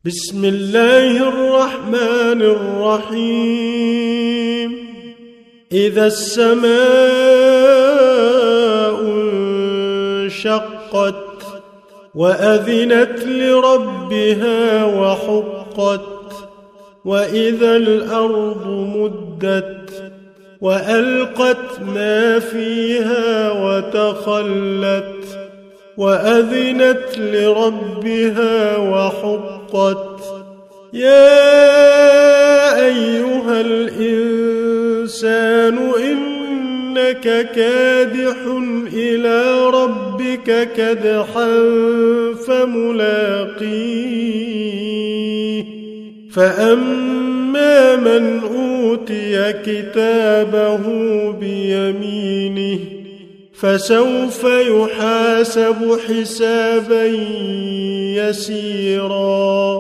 بسم الله الرحمن الرحيم إذا السماء انشقت وأذنت لربها وحقت وإذا الأرض مدت وألقت ما فيها وتخلت وأذنت لربها وحقت يا أيها الإنسان إنك كادح إلى ربك كدحا فملاقيه فأما من أوتي كتابه بيمينه فسوف يحاسب حسابا يسيرا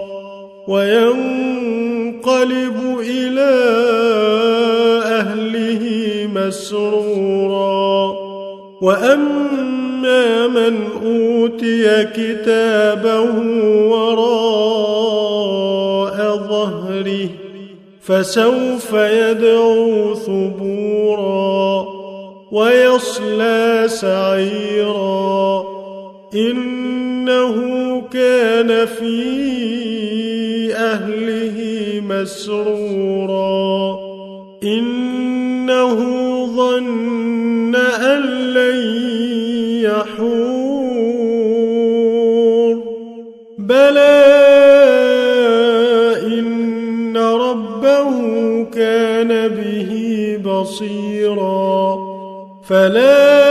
وينقلب إلى أهله مسرورا وأما من أوتي كتابه وراء ظهره فسوف يدعو ثبورا ويصلى سعيرا إنه كان في أهله مسرورا إنه ظن أن لن يحور بلى إن ربه كان به بصيرا فلا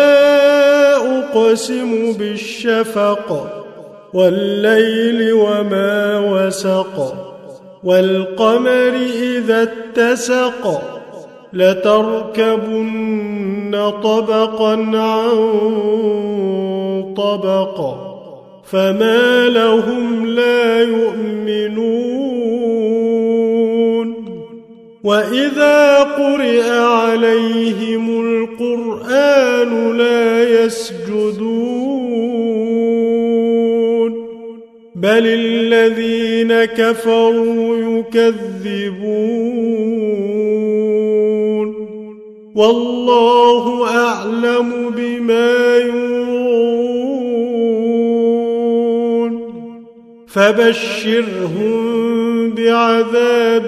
أقسم بالشفق والليل وما وسق والقمر إذا اتسق لتركبن طبقا عن طبق فما لهم لا يؤمنون وإذا قرئ عليهم القرآن لا يسجدون بل الذين كفروا يكذبون والله أعلم بما يوعون فبشرهم بعذاب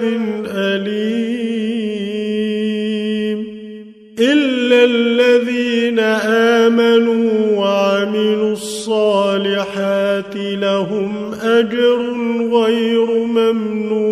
أليم إلا الذين آمنوا وعملوا الصالحات لهم أجر غير ممنون